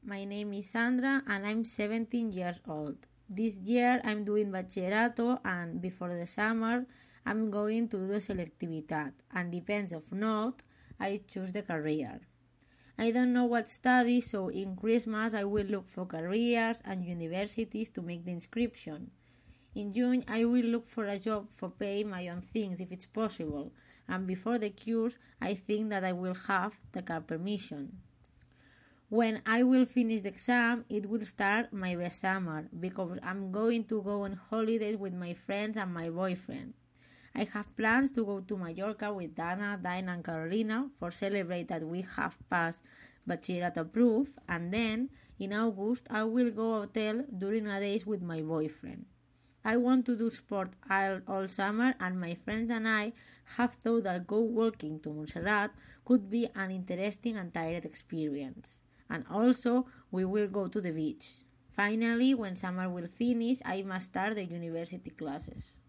My name is Sandra and I'm 17 years old. This year I'm doing Bachillerato and before the summer I'm going to do the selectivitat and depends of note I choose the career. I don't know what study, so in Christmas I will look for careers and universities to make the inscription. In June I will look for a job for paying my own things if it's possible, and before the course I think that I will have the car permission. When I will finish the exam, it will start my best summer because I'm going to go on holidays with my friends and my boyfriend. I have plans to go to Mallorca with Dana, Dina and Carolina for celebrate that we have passed Bachillerato proof, and then in August I will go hotel during a days with my boyfriend. I want to do sport all summer and my friends and I have thought that go walking to Montserrat could be an interesting and tired experience. And also we will go to the beach. Finally, when summer will finish, I must start the university classes.